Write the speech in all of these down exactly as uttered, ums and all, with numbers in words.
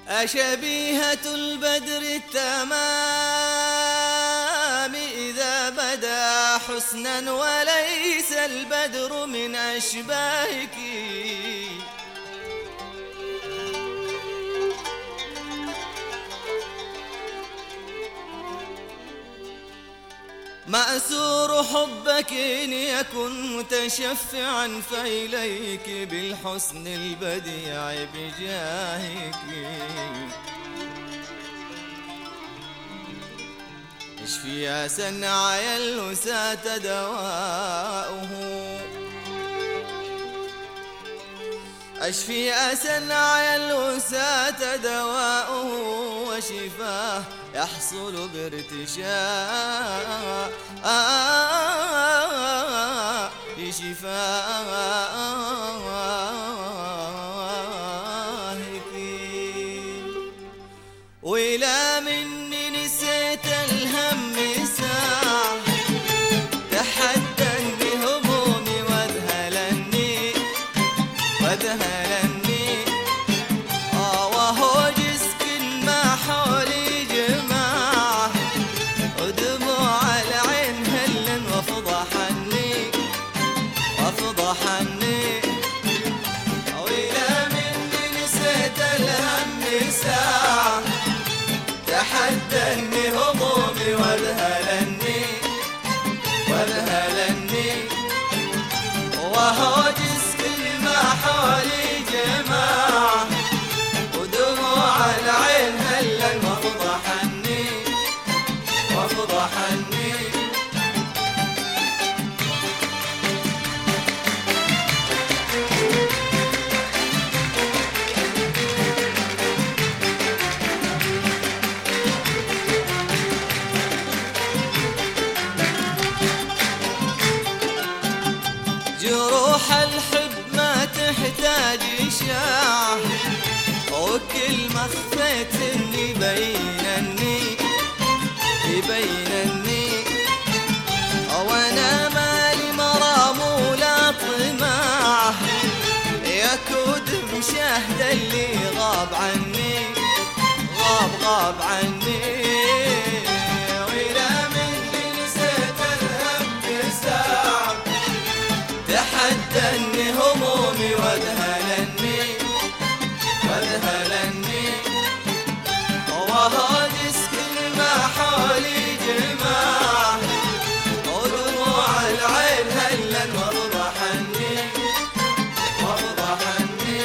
أشبيهة البدر التمام إذا بدا حسنا وليس البدر من أشباهك. مأسور حبك إن يكن متشفعا فإليك بالحسن البديع بجاهك. اشفي يا سنعي الوساة دواؤه، اشفي يا سنعي الوساة دواؤه، وشفاه يحصل بارتشاء شفاهك. وإلى مني نسيت الهم ساعة، تحدني همومي واذهلني واذهلني آه وهو جسك ما حولي جماعة، ودموع العين هلا وفضحني وفضحني. وإلى مني نسيت الهم ساعة، تحدني همومي واذهلني واذهلني وهو جسك ما حولي جماعة، ودموع العين هلا وفضحني وفضحني. جروح الحب ما تحتاج إشاعة، وكل ما خفيت إني يبينني يبينني. وأنا مالي مرام ولا طماع، يكود مشاهد اللي غاب عني غاب غاب عني. وإلى مني نسيت الهم ساعة، تحدني همومي واذهلني واذهلني وهو جسك ما حولي جماعة، ودموع العين هلا وفضحني وفضحني.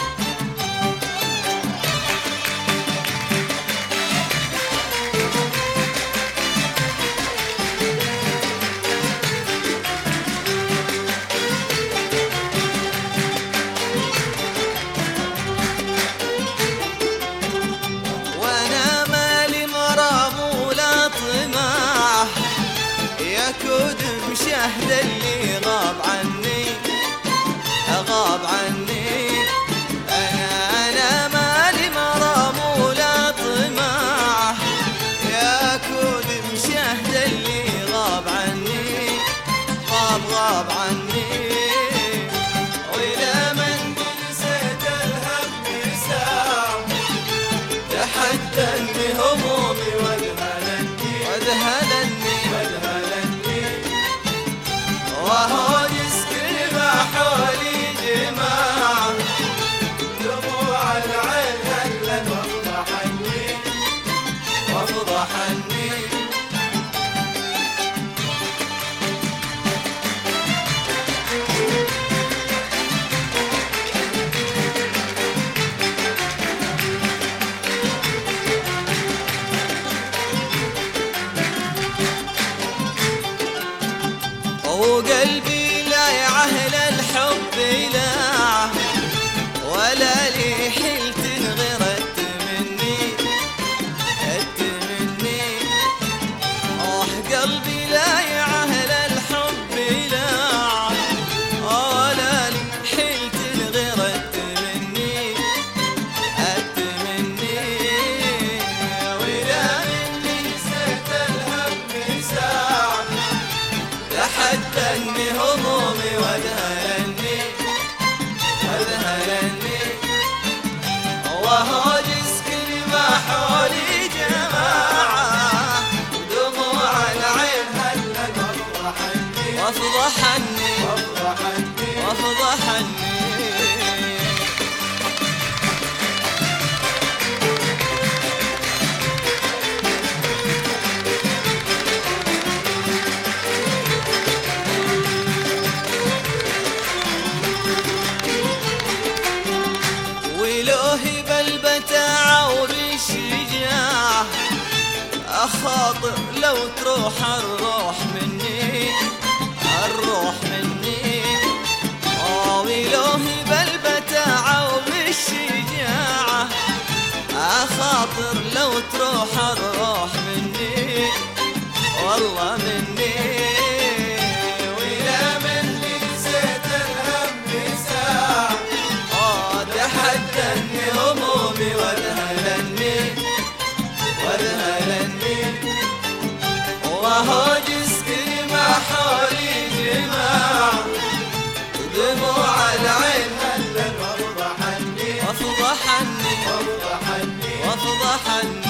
يكود مشاهد اللي غاب عني غاب عني. أنا أنا مالي مرام ولا طماع، يكود مشاهد اللي غاب عني غاب غاب عني. وإلى من نسيت الهم ساعة، تحدني همومي واذهلني واذهلني واذهلني أخاطر لو تروح الروح مني، الروح مني. ويلوهي بالبتاعة وبالشجاعة، أخاطر لو تروح الروح مني، والله مني. ويا مني نسيت الهم ساعة، تحدني همومي وذهلني وذهلني. وهو جسدي ما حولي جماعة، دموع العين هلت وافضحني وافضحني وافضحني وافضحني.